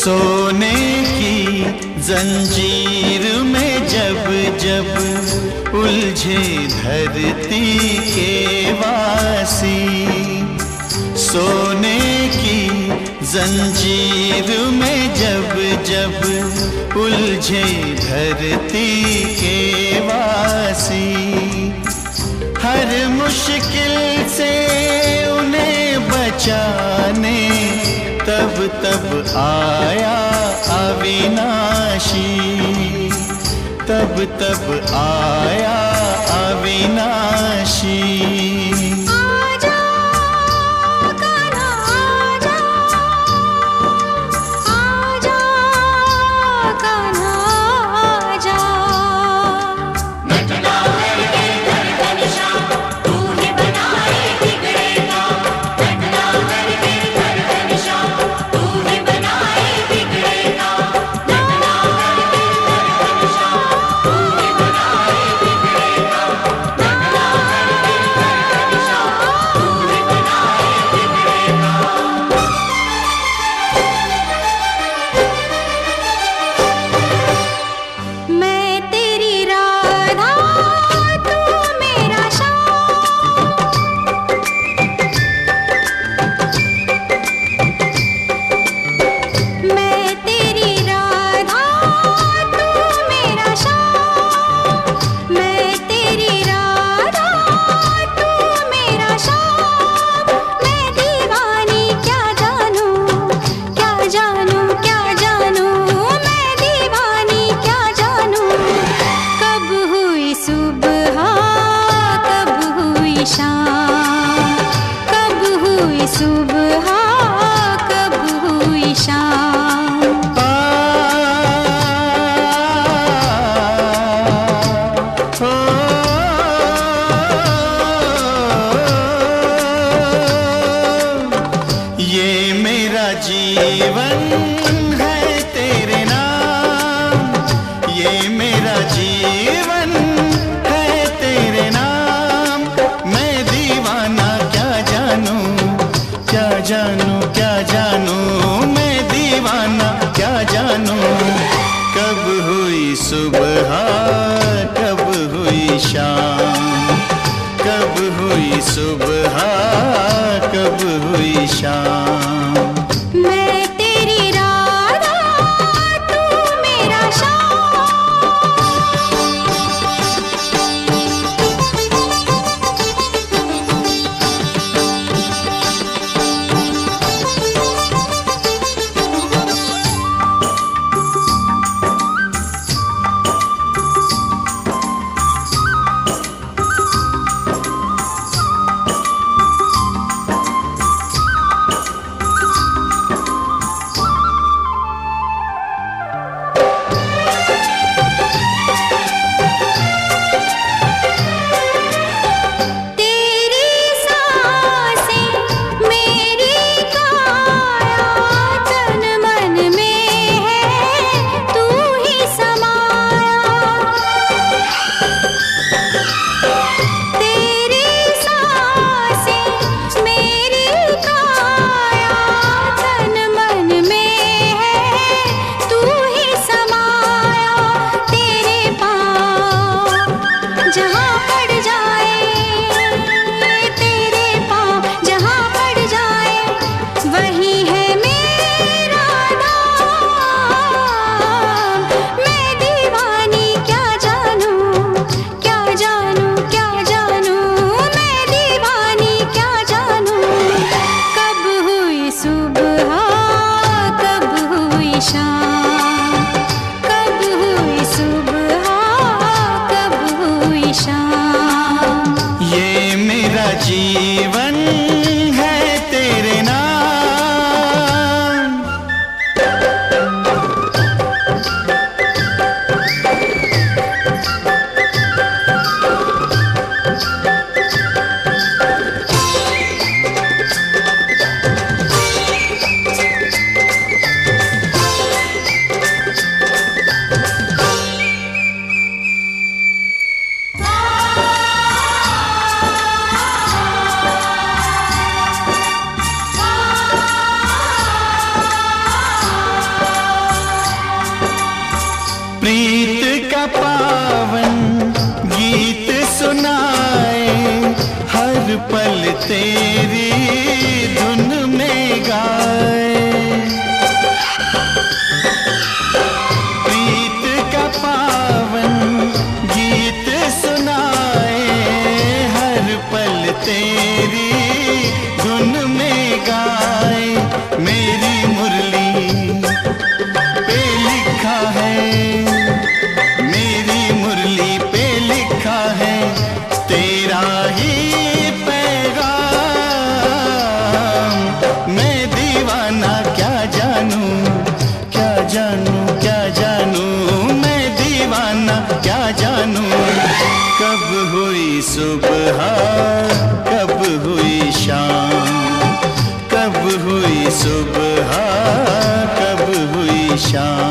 सोने की जंजीर में जब जब उलझे धरती के वासी, सोने की जंजीर में जब जब उलझे धरती के वासी, हर मुश्किल से उन्हें बचाने तब तब आया अविनाशी, तब तब आया अविनाशी। जीवन है तेरे नाम, ये मेरा जीवन है तेरे नाम। मैं दीवाना क्या जानूं, क्या जानूं, क्या जानूं, मैं दीवाना क्या जानूं। कब हुई सुबह, कब हुई शाम, कब हुई सुबह, कब हुई शाम। मैं तेरी राधा पल तेरी धुन में गाए। प्रीत का पावन गीत सुनाए, हर पल तेरी धुन में गाए। मेरी मुरली पे लिखा है, मेरी मुरली पे लिखा है तेरा ही पैगाम। मैं दीवाना क्या जानूं, क्या जानूं, क्या जानूं, मैं दीवाना क्या जानूं। कब हुई सुबह, कब हुई शाम, कब हुई सुबह, कब हुई शाम।